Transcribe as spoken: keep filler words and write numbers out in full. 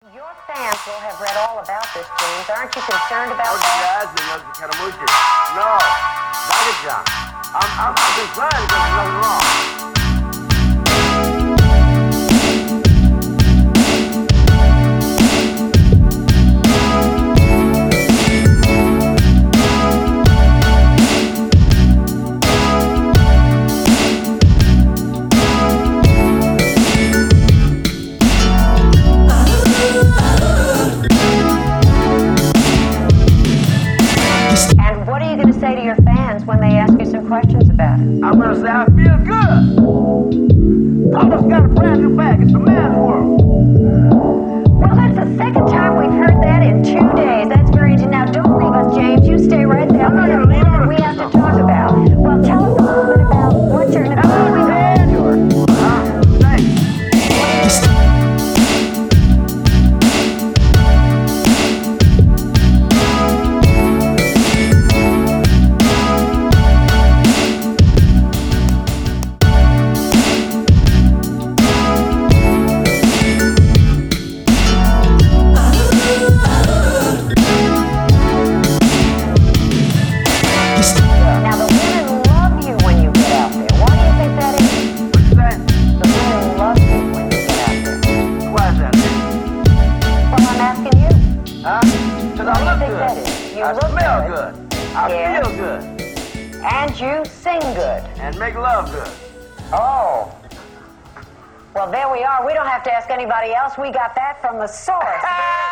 Your fans will have read all about this, James. Aren't you concerned about 어디 that? 가야지 여기 캐나무지. No, 나겠자. I'm I'm I'm concerned because there's nothing wrong. And what are you going to say to your fans when they ask you some questions about it? I'm gonna say I feel good. I almost got a brand new bag. It's a man's world. Well, that's the second time we've heard that in two days. That's very interesting. Now, don't leave us, James. You stay right there. I'm not We have gonna leave more that her. we have to talk about. Well, tell us a little bit about what you're going to Hello, Andrew. Huh? Thanks. Now, the women love you when you get out there. Why do you think that is? What you say? The women love you when you get out there. Why is that? Well, I'm asking you. Huh? Because I What look do you think that good. is? You I look smell good. good. I Yeah. feel good. And you sing good. And make love good. Oh. Well, there we are. We don't have to ask anybody else. We got that from the source.